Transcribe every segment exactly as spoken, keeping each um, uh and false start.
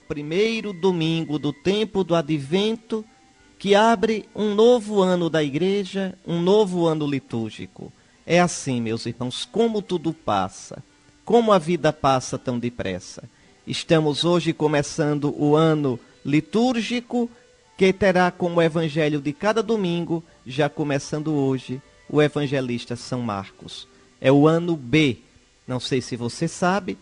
primeiro domingo do tempo do Advento, que abre um novo ano da igreja, um novo ano litúrgico. É assim, meus irmãos, como tudo passa, como a vida passa tão depressa. Estamos hoje começando o ano litúrgico, que terá como evangelho de cada domingo, já começando hoje, o evangelista São Marcos. É o ano B. Não sei se você sabe,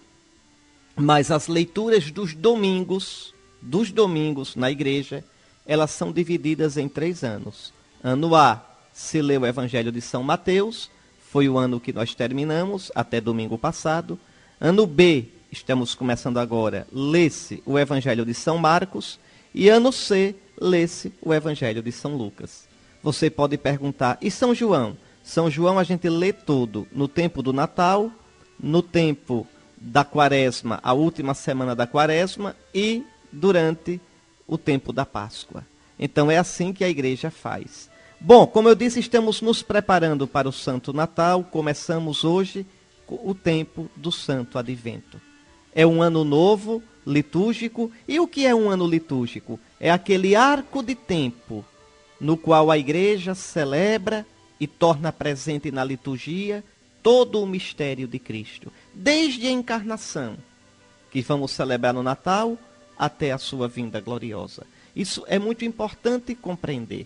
mas as leituras dos domingos, dos domingos na igreja, elas são divididas em três anos. Ano A, se lê o Evangelho de São Mateus, foi o ano que nós terminamos, até domingo passado. Ano B, estamos começando agora, lê-se o Evangelho de São Marcos. E ano C, lê-se o Evangelho de São Lucas. Você pode perguntar, e São João? São João a gente lê todo no tempo do Natal, no tempo da Quaresma, a última semana da Quaresma, e durante o tempo da Páscoa. Então é assim que a igreja faz. Bom, como eu disse, estamos nos preparando para o Santo Natal. Começamos hoje o tempo do Santo Advento. É um ano novo, litúrgico. E o que é um ano litúrgico? É aquele arco de tempo no qual a igreja celebra e torna presente na liturgia todo o mistério de Cristo, desde a encarnação, que vamos celebrar no Natal, até a sua vinda gloriosa. Isso é muito importante compreender.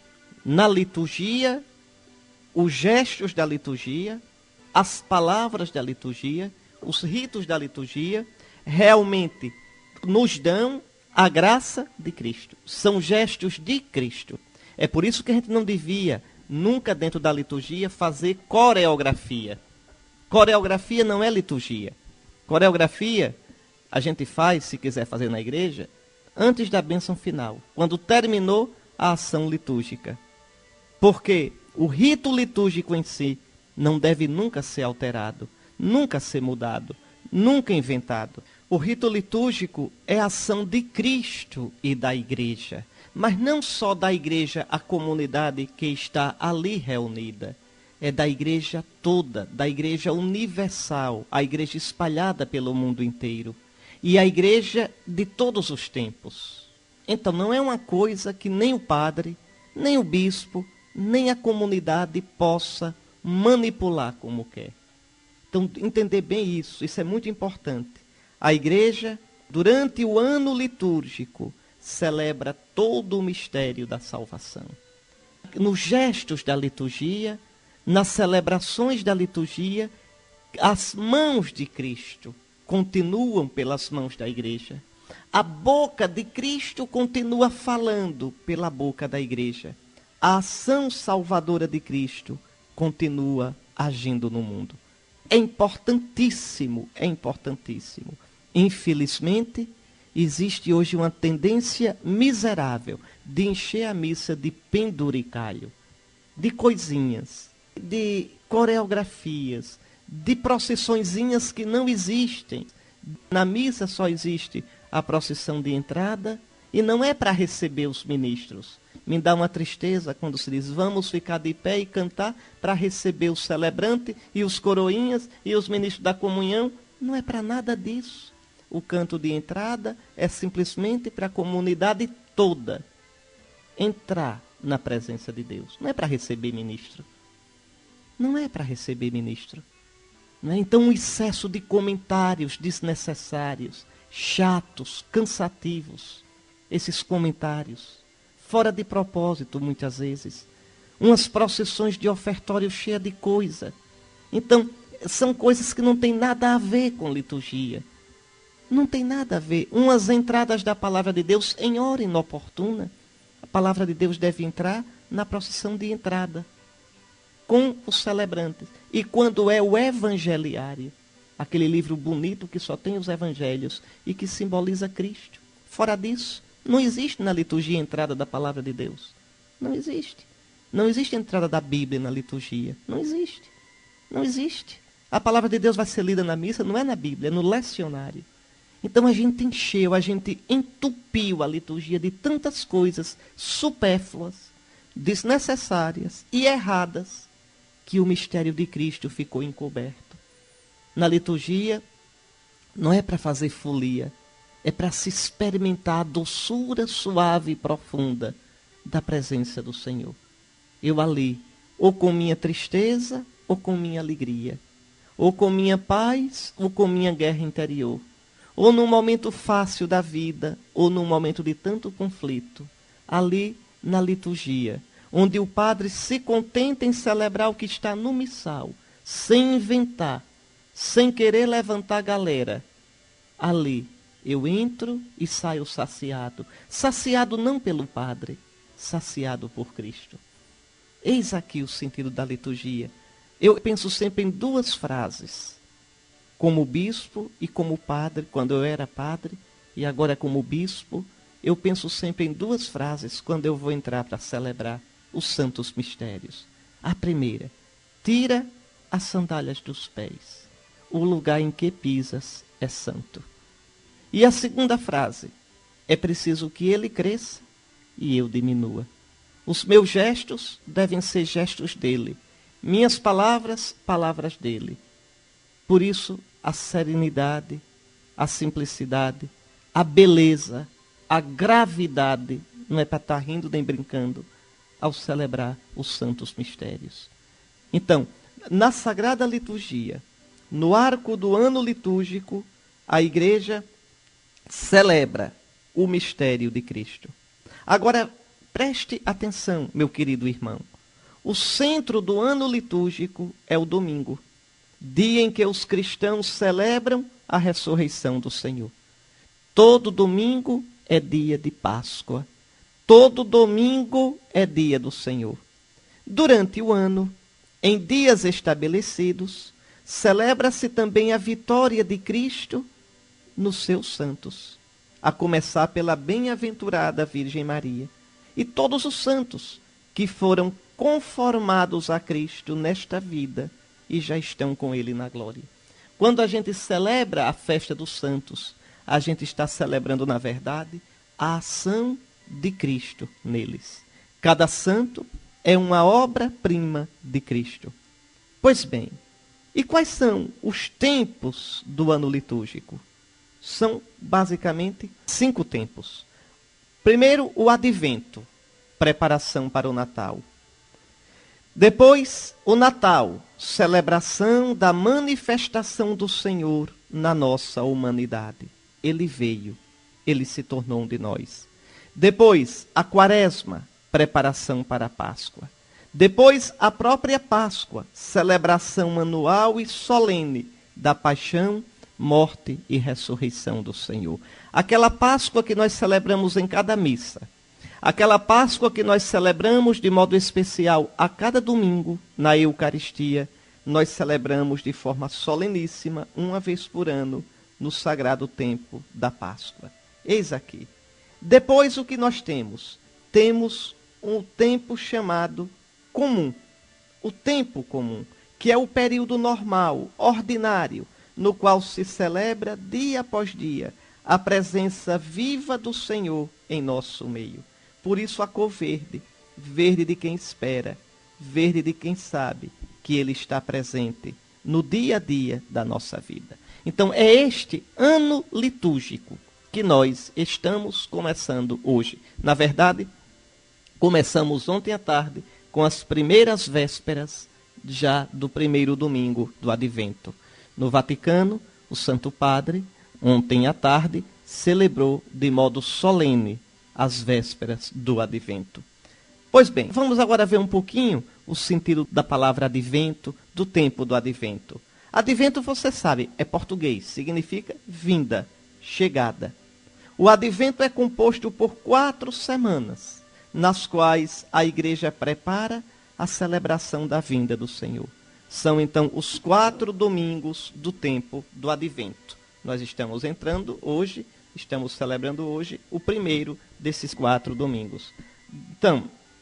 Na liturgia, os gestos da liturgia, as palavras da liturgia, os ritos da liturgia, realmente nos dão a graça de Cristo. São gestos de Cristo. É por isso que a gente não devia, nunca dentro da liturgia, fazer coreografia. Coreografia não é liturgia. Coreografia a gente faz, se quiser fazer na igreja, antes da bênção final, quando terminou a ação litúrgica. Porque o rito litúrgico em si não deve nunca ser alterado, nunca ser mudado, nunca inventado. O rito litúrgico é a ação de Cristo e da igreja, mas não só da igreja, a comunidade que está ali reunida. É da igreja toda, da igreja universal, a igreja espalhada pelo mundo inteiro. E a igreja de todos os tempos. Então não é uma coisa que nem o padre, nem o bispo, nem a comunidade possa manipular como quer. Então entender bem isso, isso é muito importante. A igreja, durante o ano litúrgico, celebra todo o mistério da salvação. Nos gestos da liturgia, nas celebrações da liturgia, as mãos de Cristo continuam pelas mãos da igreja. A boca de Cristo continua falando pela boca da igreja. A ação salvadora de Cristo continua agindo no mundo. É importantíssimo, é importantíssimo. Infelizmente, existe hoje uma tendência miserável de encher a missa de penduricalho, de coisinhas, de coreografias, de procissõezinhas que não existem. Na missa só existe a procissão de entrada e não é para receber os ministros. Me dá uma tristeza quando se diz, vamos ficar de pé e cantar para receber o celebrante e os coroinhas e os ministros da comunhão. Não é para nada disso. O canto de entrada é simplesmente para a comunidade toda entrar na presença de Deus. Não é para receber ministro. Não é para receber ministro. Não é? Então, um excesso de comentários desnecessários, chatos, cansativos, esses comentários, fora de propósito muitas vezes, umas procissões de ofertório cheia de coisa. Então, são coisas que não têm nada a ver com liturgia. Não tem nada a ver. Umas entradas da palavra de Deus em hora inoportuna. A palavra de Deus deve entrar na procissão de entrada, com os celebrantes. E quando é o evangeliário, aquele livro bonito que só tem os evangelhos e que simboliza Cristo. Fora disso, não existe na liturgia a entrada da palavra de Deus. Não existe. Não existe a entrada da Bíblia na liturgia. Não existe. Não existe. A palavra de Deus vai ser lida na missa, não é na Bíblia, é no lecionário. Então a gente encheu, a gente entupiu a liturgia de tantas coisas supérfluas, desnecessárias e erradas, que o mistério de Cristo ficou encoberto. Na liturgia, não é para fazer folia, é para se experimentar a doçura suave e profunda da presença do Senhor. Eu ali, ou com minha tristeza, ou com minha alegria, ou com minha paz, ou com minha guerra interior, ou num momento fácil da vida, ou num momento de tanto conflito, ali na liturgia, onde o padre se contenta em celebrar o que está no missal, sem inventar, sem querer levantar a galera, ali eu entro e saio saciado. Saciado não pelo padre, saciado por Cristo. Eis aqui o sentido da liturgia. Eu penso sempre em duas frases. Como bispo e como padre, quando eu era padre, e agora como bispo, eu penso sempre em duas frases quando eu vou entrar para celebrar os santos mistérios. A primeira, tira as sandálias dos pés. O lugar em que pisas é santo. E a segunda frase, é preciso que ele cresça e eu diminua. Os meus gestos devem ser gestos dele. Minhas palavras, palavras dele. Por isso, a serenidade, a simplicidade, a beleza, a gravidade, não é para estar rindo nem brincando, ao celebrar os santos mistérios. Então, na Sagrada Liturgia, no arco do ano litúrgico, a Igreja celebra o mistério de Cristo. Agora, preste atenção, meu querido irmão. O centro do ano litúrgico é o domingo, dia em que os cristãos celebram a ressurreição do Senhor. Todo domingo é dia de Páscoa. Todo domingo é dia do Senhor. Durante o ano, em dias estabelecidos, celebra-se também a vitória de Cristo nos seus santos, a começar pela bem-aventurada Virgem Maria e todos os santos que foram conformados a Cristo nesta vida e já estão com Ele na glória. Quando a gente celebra a festa dos santos, a gente está celebrando, na verdade, a ação de Cristo neles. Cada santo é uma obra-prima de Cristo. Pois bem, e quais são os tempos do ano litúrgico? São basicamente cinco tempos. Primeiro, o advento, preparação para o Natal. Depois, o Natal, celebração da manifestação do Senhor na nossa humanidade. Ele veio, ele se tornou um de nós. Depois, a Quaresma, preparação para a Páscoa. Depois, a própria Páscoa, celebração anual e solene da paixão, morte e ressurreição do Senhor. Aquela Páscoa que nós celebramos em cada missa. Aquela Páscoa que nós celebramos de modo especial a cada domingo na Eucaristia, nós celebramos de forma soleníssima, uma vez por ano, no sagrado tempo da Páscoa. Eis aqui. Depois o que nós temos? Temos um tempo chamado comum. O tempo comum, que é o período normal, ordinário, no qual se celebra dia após dia a presença viva do Senhor em nosso meio. Por isso a cor verde, verde de quem espera, verde de quem sabe que Ele está presente no dia a dia da nossa vida. Então é este ano litúrgico que nós estamos começando hoje. Na verdade, começamos ontem à tarde com as primeiras vésperas já do primeiro domingo do Advento. No Vaticano, o Santo Padre, ontem à tarde, celebrou de modo solene as vésperas do Advento. Pois bem, vamos agora ver um pouquinho o sentido da palavra Advento, do tempo do Advento. Advento, você sabe, é português, significa vinda, chegada. O Advento é composto por quatro semanas, nas quais a Igreja prepara a celebração da vinda do Senhor. São, então, os quatro domingos do tempo do Advento. Nós estamos entrando hoje, estamos celebrando hoje o primeiro desses quatro domingos. Então,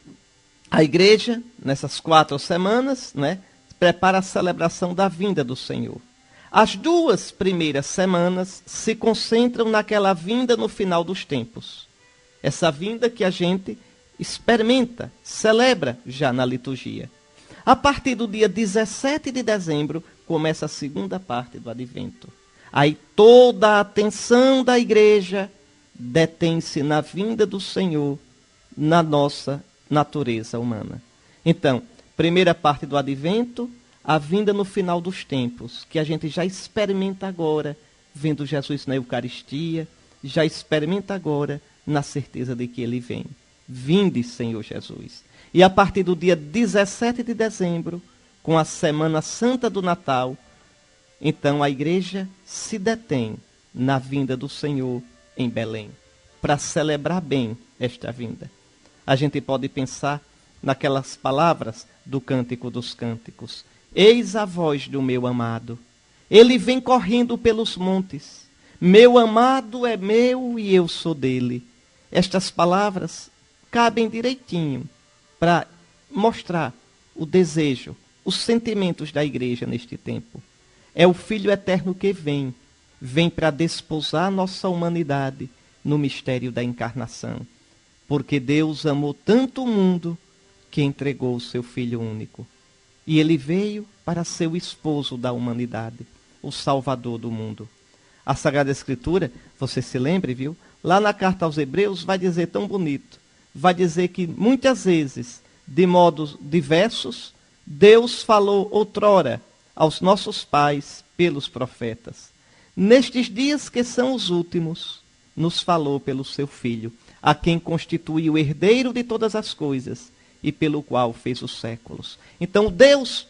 a Igreja, nessas quatro semanas, né, prepara a celebração da vinda do Senhor. As duas primeiras semanas se concentram naquela vinda no final dos tempos. Essa vinda que a gente experimenta, celebra já na liturgia. A partir do dia dezessete de dezembro, começa a segunda parte do Advento. Aí toda a atenção da igreja detém-se na vinda do Senhor, na nossa natureza humana. Então, primeira parte do advento, a vinda no final dos tempos, que a gente já experimenta agora, vendo Jesus na Eucaristia, já experimenta agora na certeza de que ele vem. Vinde, Senhor Jesus. E a partir do dia dezessete de dezembro, com a Semana Santa do Natal, então a igreja se detém na vinda do Senhor em Belém, para celebrar bem esta vinda. A gente pode pensar naquelas palavras do Cântico dos Cânticos. Eis a voz do meu amado. Ele vem correndo pelos montes. Meu amado é meu e eu sou dele. Estas palavras cabem direitinho para mostrar o desejo, os sentimentos da igreja neste tempo. É o Filho Eterno que vem, vem para desposar nossa humanidade no mistério da encarnação. Porque Deus amou tanto o mundo que entregou o seu Filho único. E ele veio para ser o esposo da humanidade, o Salvador do mundo. A Sagrada Escritura, você se lembre, viu? Lá na carta aos Hebreus vai dizer tão bonito. Vai dizer que muitas vezes, de modos diversos, Deus falou outrora aos nossos pais pelos profetas. Nestes dias que são os últimos, nos falou pelo seu Filho, a quem constitui o herdeiro de todas as coisas e pelo qual fez os séculos. Então Deus,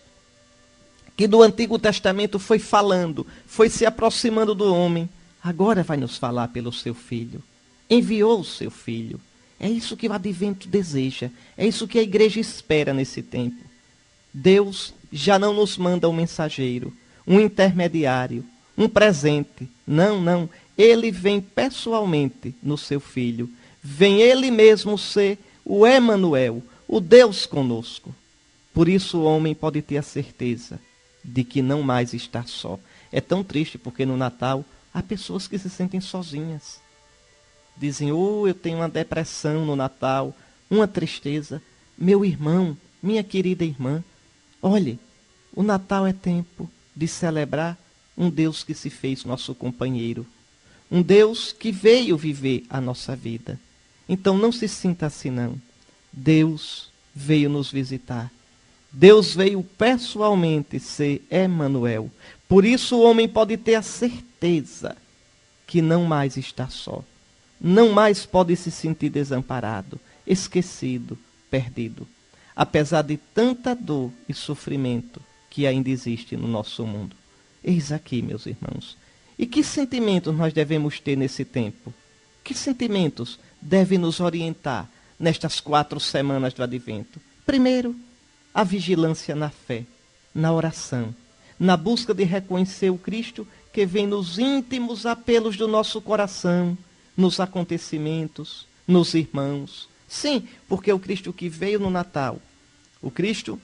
que do Antigo Testamento foi falando, foi se aproximando do homem, agora vai nos falar pelo seu Filho. Enviou o seu Filho. É isso que o advento deseja, é isso que a igreja espera nesse tempo. Deus já não nos manda um mensageiro, um intermediário, um presente. Não, não. Ele vem pessoalmente no seu Filho. Vem ele mesmo ser o Emanuel, o Deus conosco. Por isso o homem pode ter a certeza de que não mais está só. É tão triste porque no Natal há pessoas que se sentem sozinhas. Dizem, oh, eu tenho uma depressão no Natal, uma tristeza. Meu irmão, minha querida irmã, olhe, o Natal é tempo de celebrar um Deus que se fez nosso companheiro. Um Deus que veio viver a nossa vida. Então não se sinta assim não. Deus veio nos visitar. Deus veio pessoalmente ser Emanuel. Por isso o homem pode ter a certeza que não mais está só. Não mais pode se sentir desamparado, esquecido, perdido. Apesar de tanta dor e sofrimento que ainda existe no nosso mundo. Eis aqui, meus irmãos. E que sentimentos nós devemos ter nesse tempo? Que sentimentos devem nos orientar nestas quatro semanas do Advento? Primeiro, a vigilância na fé, na oração, na busca de reconhecer o Cristo que vem nos íntimos apelos do nosso coração, nos acontecimentos, nos irmãos. Sim, porque o Cristo que veio no Natal, o Cristo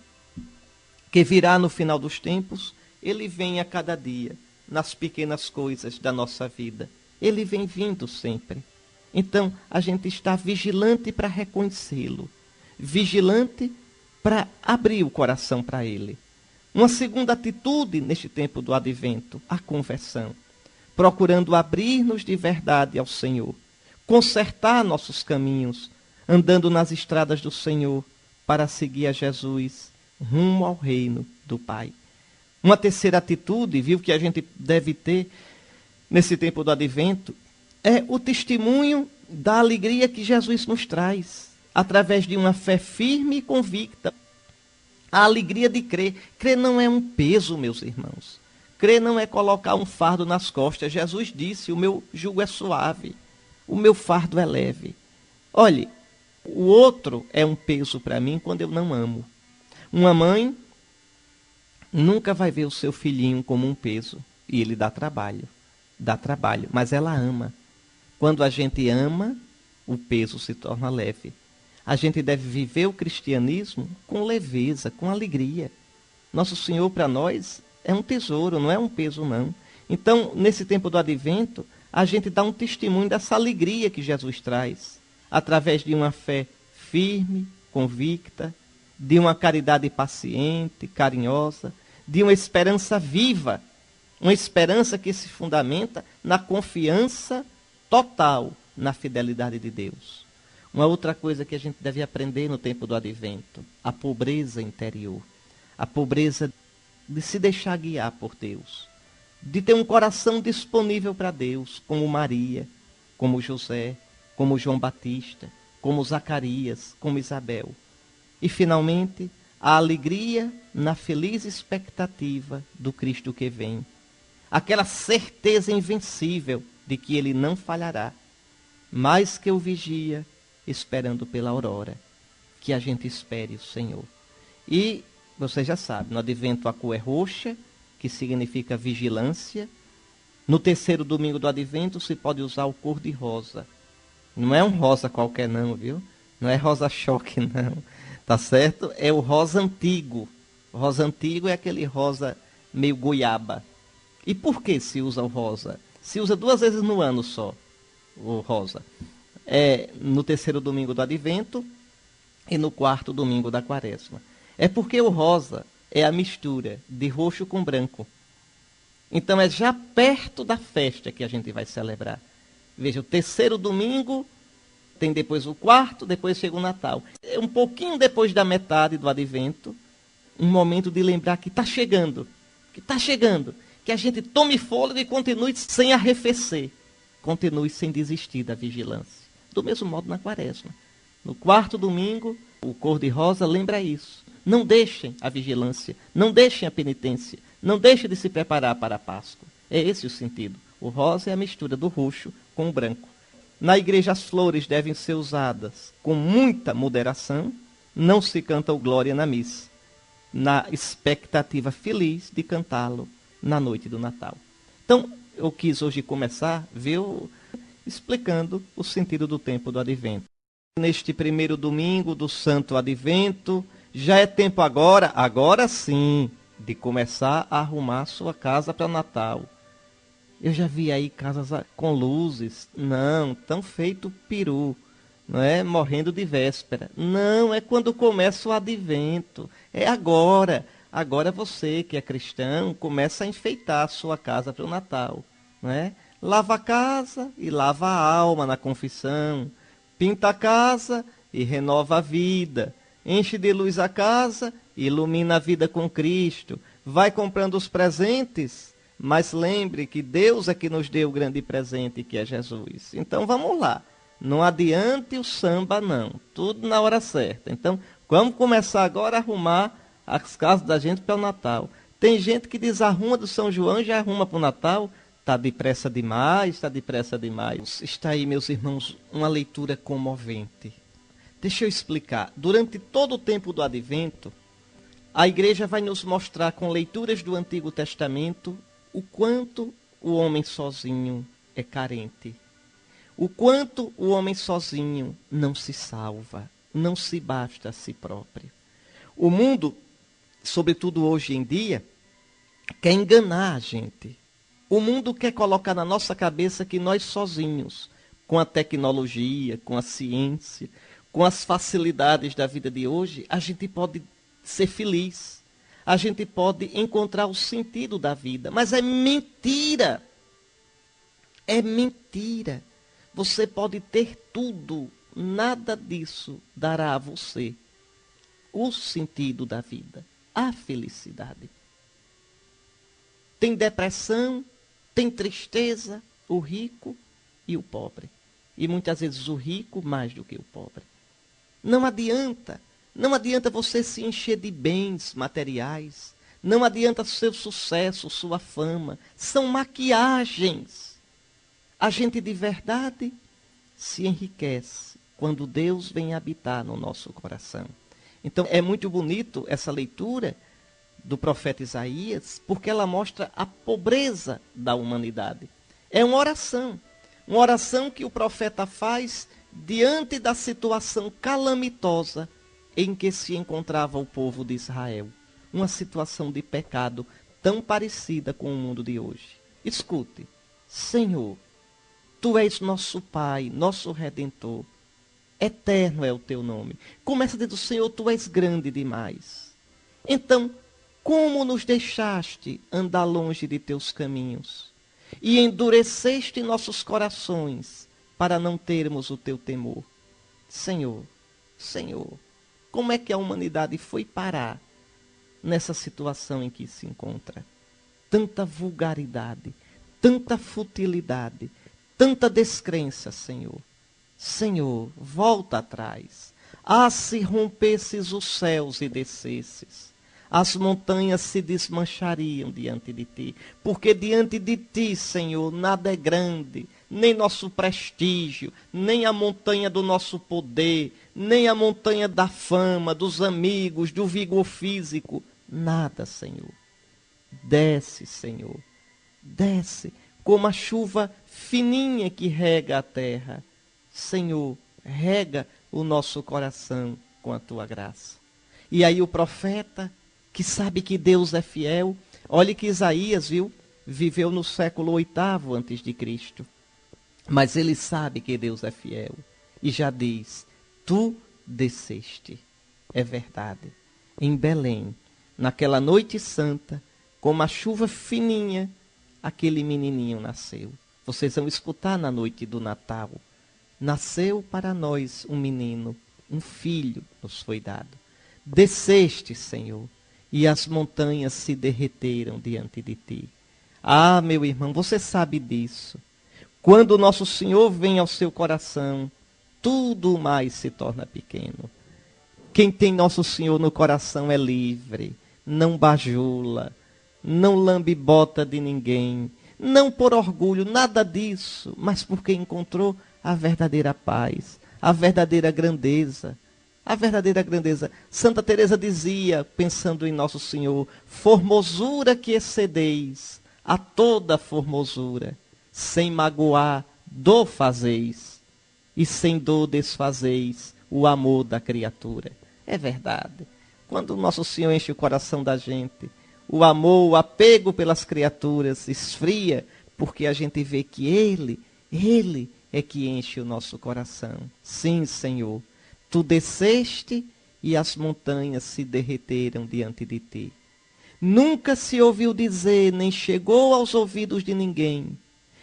que virá no final dos tempos, ele vem a cada dia, nas pequenas coisas da nossa vida. Ele vem vindo sempre. Então, a gente está vigilante para reconhecê-lo, vigilante para abrir o coração para ele. Uma segunda atitude neste tempo do Advento, a conversão, procurando abrir-nos de verdade ao Senhor, consertar nossos caminhos, andando nas estradas do Senhor para seguir a Jesus rumo ao reino do Pai. Uma terceira atitude, viu, que a gente deve ter nesse tempo do Advento, é o testemunho da alegria que Jesus nos traz, através de uma fé firme e convicta. A alegria de crer. Crer não é um peso, meus irmãos. Crer não é colocar um fardo nas costas. Jesus disse, o meu jugo é suave, o meu fardo é leve. Olhe, o outro é um peso para mim quando eu não amo. Uma mãe nunca vai ver o seu filhinho como um peso. E ele dá trabalho. Dá trabalho, mas ela ama. Quando a gente ama, o peso se torna leve. A gente deve viver o cristianismo com leveza, com alegria. Nosso Senhor para nós é um tesouro, não é um peso não. Então, nesse tempo do Advento, a gente dá um testemunho dessa alegria que Jesus traz, através de uma fé firme, convicta, de uma caridade paciente, carinhosa, de uma esperança viva, Uma esperança que se fundamenta na confiança total na fidelidade de Deus. Uma outra coisa que a gente deve aprender no tempo do advento, a pobreza interior. A pobreza de se deixar guiar por Deus. De ter um coração disponível para Deus, como Maria, como José, como João Batista, como Zacarias, como Isabel. E, finalmente, a alegria na feliz expectativa do Cristo que vem. Aquela certeza invencível de que ele não falhará. Mais que o vigia, esperando pela aurora. Que a gente espere o Senhor. E, você já sabe, no advento a cor é roxa, que significa vigilância. No terceiro domingo do advento se pode usar o cor de rosa. Não é um rosa qualquer não, viu? Não é rosa choque não, tá certo? É o rosa antigo. O rosa antigo é aquele rosa meio goiaba. E por que se usa o rosa? Se usa duas vezes no ano só, o rosa. É no terceiro domingo do advento e no quarto domingo da quaresma. É porque o rosa é a mistura de roxo com branco. Então é já perto da festa que a gente vai celebrar. Veja, o terceiro domingo, tem depois o quarto, depois chega o Natal. É um pouquinho depois da metade do advento, um momento de lembrar que está chegando, que está chegando, que a gente tome fôlego e continue sem arrefecer, continue sem desistir da vigilância. Do mesmo modo na quaresma. No quarto domingo, o cor-de-rosa lembra isso. Não deixem a vigilância, não deixem a penitência, não deixem de se preparar para a Páscoa. É esse o sentido. O rosa é a mistura do roxo com o branco. Na igreja as flores devem ser usadas com muita moderação, não se canta o glória na missa, na expectativa feliz de cantá-lo na noite do Natal. Então, eu quis hoje começar, viu, explicando o sentido do tempo do advento. Neste primeiro domingo do Santo Advento, já é tempo agora, agora sim, de começar a arrumar sua casa para o Natal. Eu já vi aí casas com luzes. Não, tão feito peru, não é? Morrendo de véspera. Não, é quando começa o advento. É agora. Agora você que é cristão começa a enfeitar a sua casa para o Natal, não é? Lava a casa e lava a alma na confissão. Pinta a casa e renova a vida. Enche de luz a casa e ilumina a vida com Cristo. Vai comprando os presentes, mas lembre que Deus é que nos deu o grande presente, que é Jesus. Então vamos lá. Não adiante o samba, não. Tudo na hora certa. Então vamos começar agora a arrumar as casas da gente para o Natal. Tem gente que desarruma do São João e já arruma para o Natal. Está depressa demais, está depressa demais. Está aí, meus irmãos, uma leitura comovente. Deixa eu explicar. Durante todo o tempo do advento, a igreja vai nos mostrar com leituras do Antigo Testamento o quanto o homem sozinho é carente. O quanto o homem sozinho não se salva, não se basta a si próprio. O mundo, sobretudo hoje em dia, quer enganar a gente. O mundo quer colocar na nossa cabeça que nós sozinhos, com a tecnologia, com a ciência, com as facilidades da vida de hoje, a gente pode ser feliz. A gente pode encontrar o sentido da vida. Mas é mentira. É mentira. Você pode ter tudo. Nada disso dará a você o sentido da vida, a felicidade. Tem depressão, tem tristeza, o rico e o pobre. E muitas vezes o rico mais do que o pobre. Não adianta. Não adianta você se encher de bens materiais. Não adianta seu sucesso, sua fama. São maquiagens. A gente de verdade se enriquece quando Deus vem habitar no nosso coração. Então é muito bonito essa leitura do profeta Isaías, porque ela mostra a pobreza da humanidade. É uma oração. Uma oração que o profeta faz diante da situação calamitosa em que se encontrava o povo de Israel. Uma situação de pecado tão parecida com o mundo de hoje. Escute, Senhor, Tu és nosso Pai, nosso Redentor. Eterno é o Teu nome. Começa dizendo, Senhor, Tu és grande demais. Então, Como nos deixaste andar longe de teus caminhos e endureceste nossos corações para não termos o teu temor. Senhor, Senhor, como é que a humanidade foi parar nessa situação em que se encontra? Tanta vulgaridade, tanta futilidade, tanta descrença, Senhor. Senhor, volta atrás. Ah, se rompesses os céus e descesses, as montanhas se desmanchariam diante de ti, porque diante de ti, Senhor, nada é grande, nem nosso prestígio, nem a montanha do nosso poder, nem a montanha da fama, dos amigos, do vigor físico, nada, Senhor. Desce, Senhor, desce, como a chuva fininha que rega a terra. Senhor, rega o nosso coração com a tua graça. E aí o profeta, que sabe que Deus é fiel, olhe que Isaías, viu, viveu no século oitavo antes de Cristo, mas ele sabe que Deus é fiel, e já diz, tu desceste, é verdade, em Belém, naquela noite santa, como a chuva fininha, aquele menininho nasceu. Vocês vão escutar na noite do Natal, nasceu para nós um menino, um filho nos foi dado. Desceste, Senhor, e as montanhas se derreteram diante de ti. Ah, meu irmão, você sabe disso. Quando o nosso Senhor vem ao seu coração, tudo mais se torna pequeno. Quem tem nosso Senhor no coração é livre, não bajula, não lambe bota de ninguém, não por orgulho, nada disso, mas porque encontrou a verdadeira paz, a verdadeira grandeza. A verdadeira grandeza. Santa Teresa dizia, pensando em nosso Senhor, formosura que excedeis a toda formosura, sem magoar, dor fazeis, e sem dor desfazeis o amor da criatura. É verdade. Quando o nosso Senhor enche o coração da gente, o amor, o apego pelas criaturas esfria, porque a gente vê que Ele, Ele é que enche o nosso coração. Sim, Senhor. Tu desceste e as montanhas se derreteram diante de ti. Nunca se ouviu dizer, nem chegou aos ouvidos de ninguém.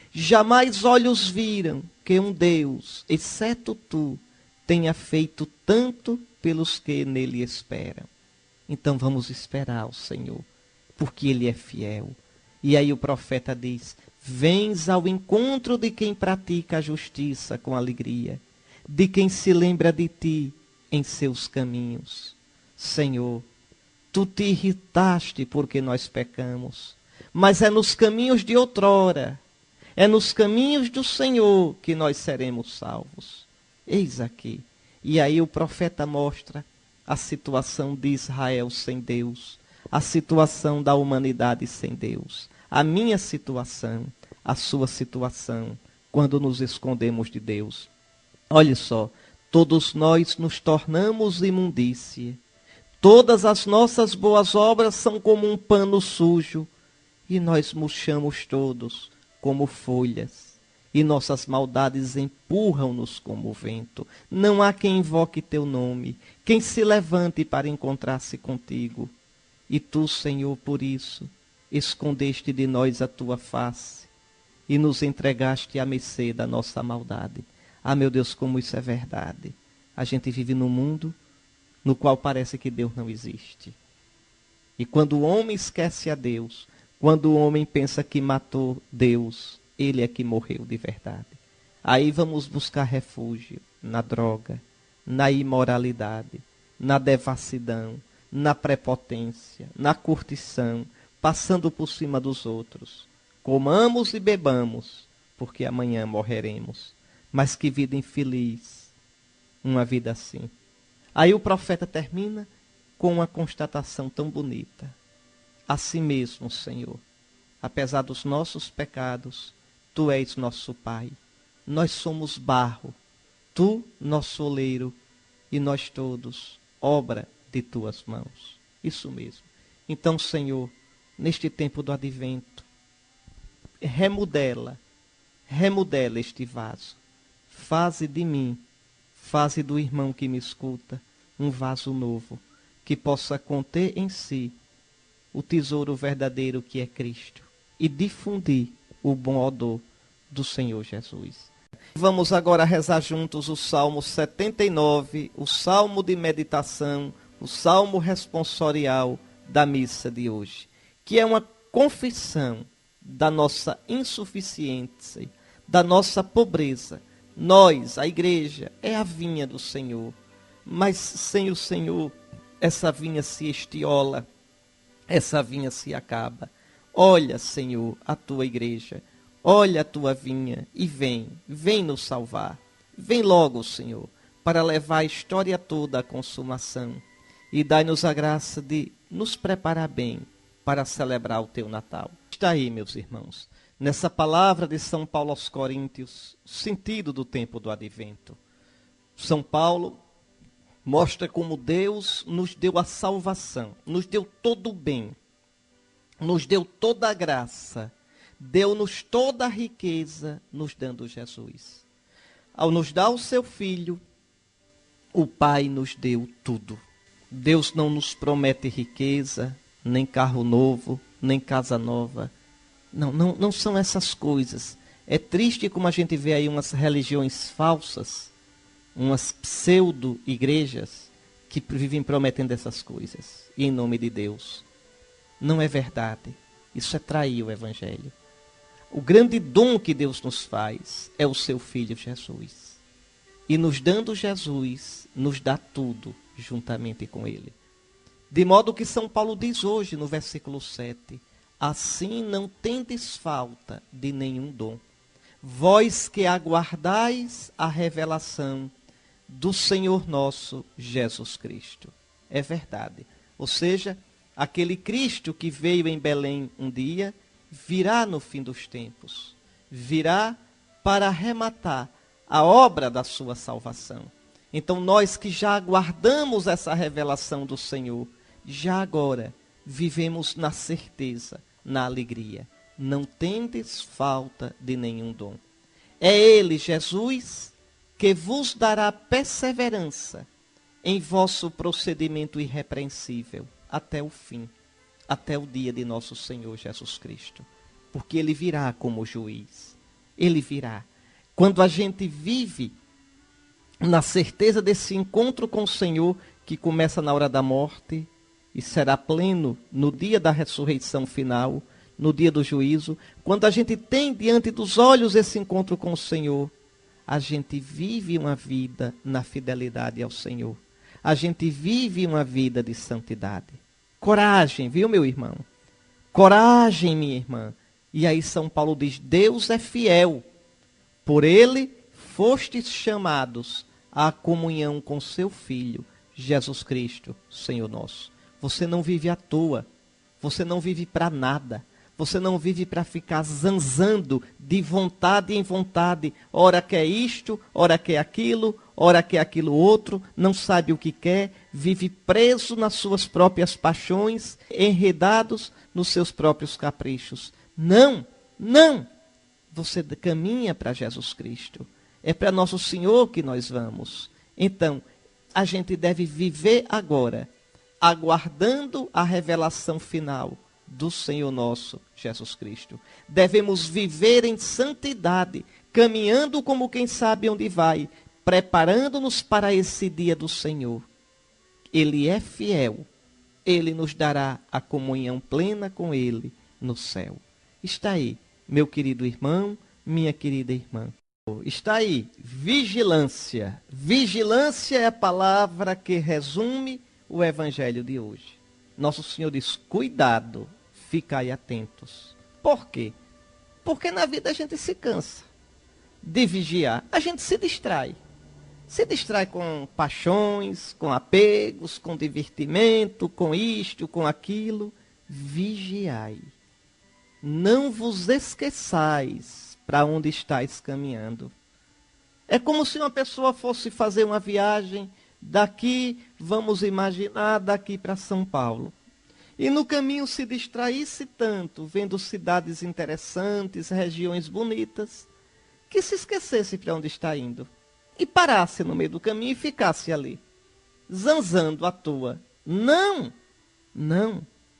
Jamais olhos viram que um Deus, exceto tu, tenha feito tanto pelos que nele esperam. Então vamos esperar o Senhor, porque Ele é fiel. E aí o profeta diz, vens ao encontro de quem pratica a justiça com alegria, de quem se lembra de ti em seus caminhos. Senhor, tu te irritaste porque nós pecamos, mas é nos caminhos de outrora, é nos caminhos do Senhor que nós seremos salvos. Eis aqui. E aí o profeta mostra a situação de Israel sem Deus, a situação da humanidade sem Deus, a minha situação, a sua situação, quando nos escondemos de Deus. Olhe só, todos nós nos tornamos imundície. Todas as nossas boas obras são como um pano sujo, e nós murchamos todos como folhas, e nossas maldades empurram-nos como o vento. Não há quem invoque teu nome, quem se levante para encontrar-se contigo. E tu, Senhor, por isso, escondeste de nós a tua face, e nos entregaste à mercê da nossa maldade. Ah, meu Deus, como isso é verdade. A gente vive num mundo no qual parece que Deus não existe. E quando o homem esquece a Deus, quando o homem pensa que matou Deus, ele é que morreu de verdade. Aí vamos buscar refúgio na droga, na imoralidade, na devassidão, na prepotência, na curtição, passando por cima dos outros. Comamos e bebamos, porque amanhã morreremos. Mas que vida infeliz, uma vida assim. Aí o profeta termina com uma constatação tão bonita. Assim mesmo, Senhor, apesar dos nossos pecados, tu és nosso Pai. Nós somos barro, tu nosso oleiro, e nós todos, obra de tuas mãos. Isso mesmo. Então, Senhor, neste tempo do advento, remodela, remodela este vaso. Faze de mim, faze do irmão que me escuta, um vaso novo, que possa conter em si o tesouro verdadeiro que é Cristo e difundir o bom odor do Senhor Jesus. Vamos agora rezar juntos o Salmo setenta e nove, o Salmo de meditação, o Salmo responsorial da missa de hoje, que é uma confissão da nossa insuficiência, da nossa pobreza. Nós, a igreja, é a vinha do Senhor, mas sem o Senhor, essa vinha se estiola, essa vinha se acaba. Olha, Senhor, a tua igreja, olha a tua vinha e vem, vem nos salvar. Vem logo, Senhor, para levar a história toda à consumação e dai-nos a graça de nos preparar bem para celebrar o teu Natal. Está aí, meus irmãos, nessa palavra de São Paulo aos Coríntios, o sentido do tempo do advento. São Paulo mostra como Deus nos deu a salvação, nos deu todo o bem, nos deu toda a graça, deu-nos toda a riqueza, nos dando Jesus. Ao nos dar o seu Filho, o Pai nos deu tudo. Deus não nos promete riqueza, nem carro novo, nem casa nova. Não, não, não são essas coisas. É triste como a gente vê aí umas religiões falsas, umas pseudo-igrejas que vivem prometendo essas coisas. E em nome de Deus. Não é verdade. Isso é trair o Evangelho. O grande dom que Deus nos faz é o seu Filho Jesus. E nos dando Jesus, nos dá tudo juntamente com Ele. De modo que São Paulo diz hoje no versículo sete, assim não tendes falta de nenhum dom, vós que aguardais a revelação do Senhor nosso Jesus Cristo. É verdade. Ou seja, aquele Cristo que veio em Belém um dia, virá no fim dos tempos. Virá para arrematar a obra da sua salvação. Então nós que já aguardamos essa revelação do Senhor, já agora vivemos na certeza, na alegria. Não tendes falta de nenhum dom. É Ele, Jesus, que vos dará perseverança em vosso procedimento irrepreensível até o fim, até o dia de nosso Senhor Jesus Cristo. Porque Ele virá como juiz. Ele virá. Quando a gente vive na certeza desse encontro com o Senhor, que começa na hora da morte e será pleno no dia da ressurreição final, no dia do juízo, quando a gente tem diante dos olhos esse encontro com o Senhor, a gente vive uma vida na fidelidade ao Senhor. A gente vive uma vida de santidade. Coragem, viu, meu irmão? Coragem, minha irmã. E aí São Paulo diz, Deus é fiel. Por Ele fostes chamados à comunhão com seu Filho, Jesus Cristo, Senhor nosso. Você não vive à toa. Você não vive para nada. Você não vive para ficar zanzando de vontade em vontade. Ora quer isto, ora quer aquilo, ora quer aquilo outro. Não sabe o que quer. Vive preso nas suas próprias paixões, enredados nos seus próprios caprichos. Não, não. Você caminha para Jesus Cristo. É para nosso Senhor que nós vamos. Então, a gente deve viver agora, aguardando a revelação final do Senhor nosso, Jesus Cristo. Devemos viver em santidade, caminhando como quem sabe onde vai, preparando-nos para esse dia do Senhor. Ele é fiel. Ele nos dará a comunhão plena com Ele no céu. Está aí, meu querido irmão, minha querida irmã. Está aí, vigilância. Vigilância é a palavra que resume o Evangelho de hoje. Nosso Senhor diz, cuidado, ficai atentos. Por quê? Porque na vida a gente se cansa de vigiar. A gente se distrai. Se distrai com paixões, com apegos, com divertimento, com isto, com aquilo. Vigiai. Não vos esqueçais para onde estáis caminhando. É como se uma pessoa fosse fazer uma viagem daqui, vamos imaginar, daqui para São Paulo. E no caminho se distraísse tanto, vendo cidades interessantes, regiões bonitas, que se esquecesse para onde está indo. E parasse no meio do caminho e ficasse ali, zanzando à toa. Não, não.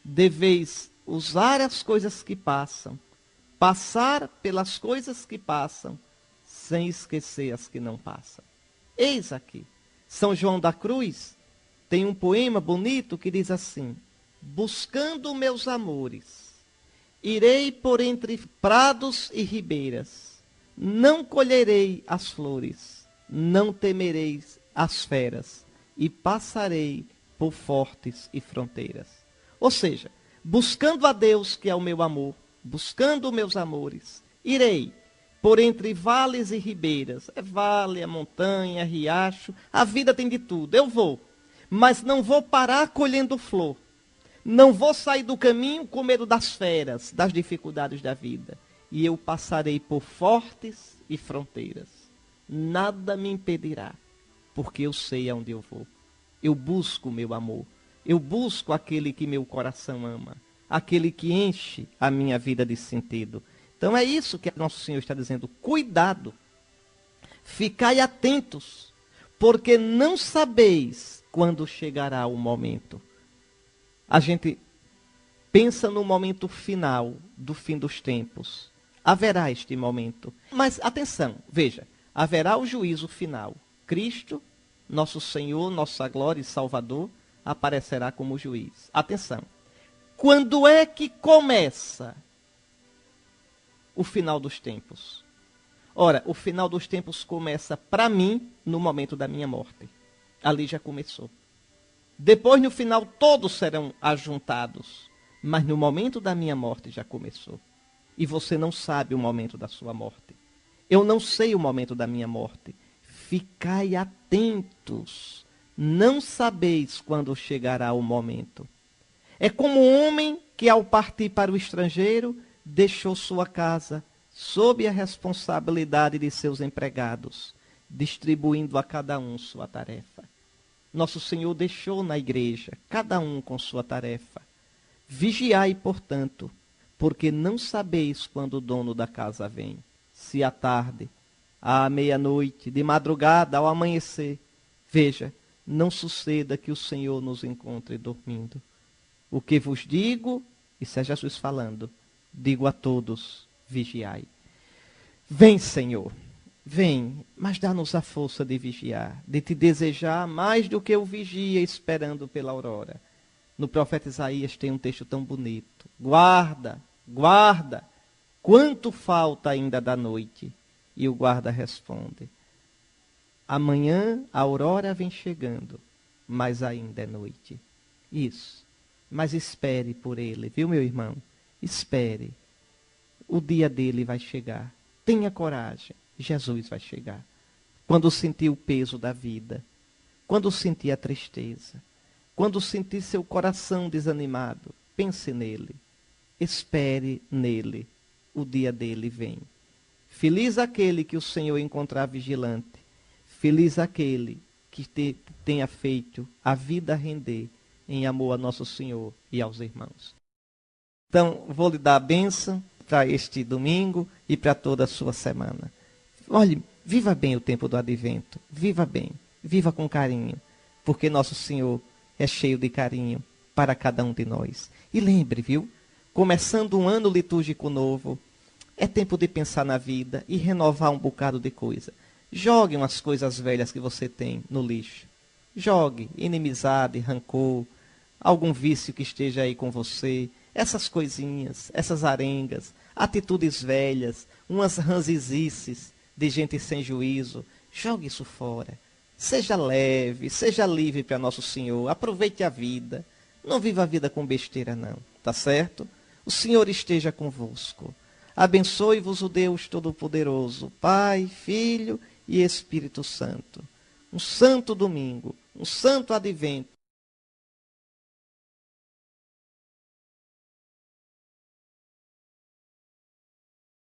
deveis usar as coisas que passam, passar pelas coisas que passam, sem esquecer as que não passam. Eis aqui, São João da Cruz tem um poema bonito que diz assim: buscando meus amores, irei por entre prados e ribeiras, não colherei as flores, não temerei as feras, e passarei por fortes e fronteiras. Ou seja, buscando a Deus, que é o meu amor, buscando meus amores, irei por entre vales e ribeiras. É vale, é montanha, é riacho, a vida tem de tudo. Eu vou, mas não vou parar colhendo flor. Não vou sair do caminho com medo das feras, das dificuldades da vida. E eu passarei por fortes e fronteiras. Nada me impedirá, porque eu sei aonde eu vou. Eu busco o meu amor. Eu busco aquele que meu coração ama. Aquele que enche a minha vida de sentido. Então é isso que nosso Senhor está dizendo. Cuidado. Ficai atentos, porque não sabeis quando chegará o momento. A gente pensa no momento final do fim dos tempos. Haverá este momento. Mas atenção, veja, haverá o juízo final. Cristo, nosso Senhor, nossa glória e Salvador, aparecerá como juiz. Atenção. Quando é que começa o final dos tempos? Ora, o final dos tempos começa para mim no momento da minha morte. Ali já começou. Depois, no final, todos serão ajuntados. Mas no momento da minha morte já começou. E você não sabe o momento da sua morte. Eu não sei o momento da minha morte. Ficai atentos. Não sabeis quando chegará o momento. É como um homem que, ao partir para o estrangeiro, deixou sua casa sob a responsabilidade de seus empregados, distribuindo a cada um sua tarefa. Nosso Senhor deixou na igreja, cada um com sua tarefa. Vigiai, portanto, porque não sabeis quando o dono da casa vem. Se à tarde, à meia-noite, de madrugada, ao amanhecer. Veja, não suceda que o Senhor nos encontre dormindo. O que vos digo, isso é Jesus falando, digo a todos, vigiai. Vem, Senhor, vem, mas dá-nos a força de vigiar, de te desejar mais do que o vigia esperando pela aurora. No profeta Isaías tem um texto tão bonito. Guarda, guarda, quanto falta ainda da noite? E o guarda responde: amanhã a aurora vem chegando, mas ainda é noite. Isso. Mas espere por ele, viu, meu irmão? Espere. O dia dele vai chegar. Tenha coragem. Jesus vai chegar. Quando sentir o peso da vida, quando sentir a tristeza, quando sentir seu coração desanimado, pense nele. Espere nele. O dia dele vem. Feliz aquele que o Senhor encontrar vigilante. Feliz aquele que te, tenha feito a vida render em amor a nosso Senhor e aos irmãos. Então, vou lhe dar a bênção para este domingo e para toda a sua semana. Olhe, viva bem o tempo do advento. Viva bem, viva com carinho, porque nosso Senhor é cheio de carinho para cada um de nós. E lembre, viu? Começando um ano litúrgico novo, é tempo de pensar na vida e renovar um bocado de coisa. Jogue umas coisas velhas que você tem no lixo. Jogue inimizade, rancor, algum vício que esteja aí com você, essas coisinhas, essas arengas, atitudes velhas, umas ranzizices de gente sem juízo. Jogue isso fora. Seja leve, seja livre para nosso Senhor. Aproveite a vida. Não viva a vida com besteira, não. Tá certo? O Senhor esteja convosco. Abençoe-vos o Deus Todo-Poderoso, Pai, Filho e Espírito Santo. Um santo domingo, um santo advento.